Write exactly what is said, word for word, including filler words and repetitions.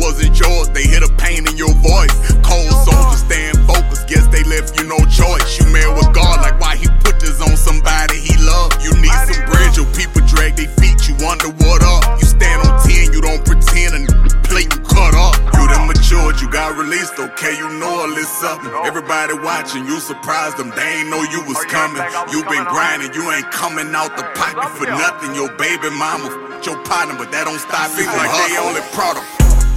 wasn't yours, they hit a pain in your voice. Cold soldiers staying focused, guess they left you no choice. You mad with God, like why he put this on somebody he loved. You need some bread, your people drag their feet, you wonder what up. You stand on ten, you don't pretend, and plate you cut up. You done matured, you got released, okay, you know a little something. Everybody watching, you surprised them, they ain't know you was coming. You been grinding, you ain't coming out the pocket for nothing. Your baby mama, your partner, but that don't stop it. Like they only product.